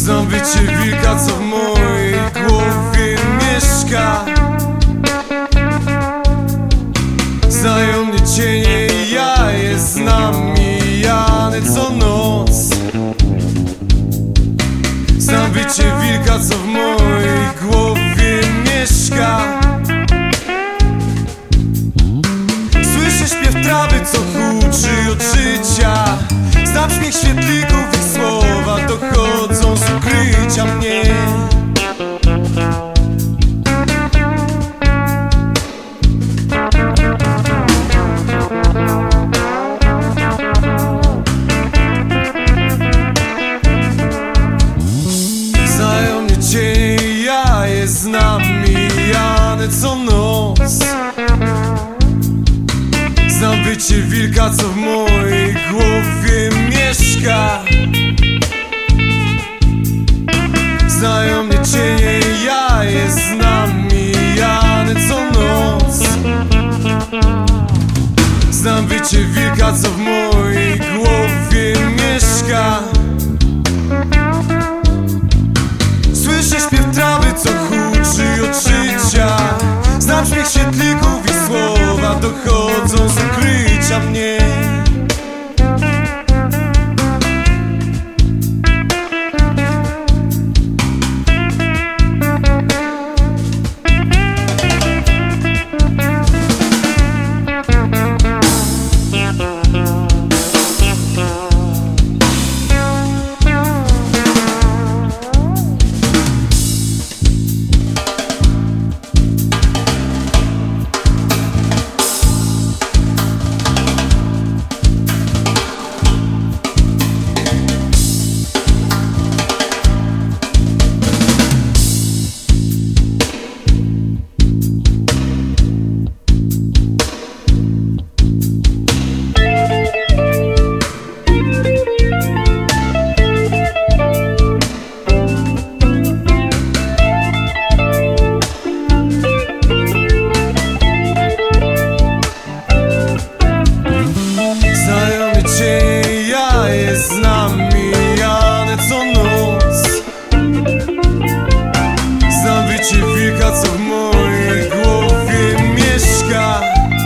Znam wycie wilka, co w mojej głowie mieszka. Znają mnie cienie i ja je znam, mijane co noc. Znam wycie wilka, co w mojej głowie mieszka. Słyszę śpiew trawy, co huczy od życia. Znam śmiech świetlików, ich słowa dochodzą z ukrycia mnie. Znają mnie cienie i ja je znam, mijane co noc. Znam wycie wilka, co w mojej głowie mieszka. Znają mnie cienie i ja je znam, mijane co noc. Znam wycie wilka, co w mojej głowie mieszka. Słyszę śpiew trawy, co huczy od życia. Znam śmiech świetlików i słowa dochodzą z ukrycia mnie. Znam mijane co noc. Znam wycie wilka, co w mojej głowie mieszka.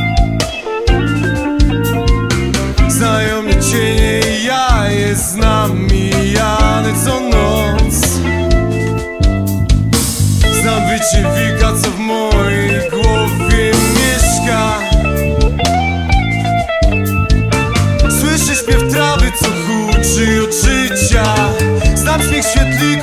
Znają mnie cienie i ja je znam, mijane co noc. Znam wycie wilka, co w mojej głowie mieszka. Słyszę śpiew trawy, co huczy od życia. Znam śmiech świetlików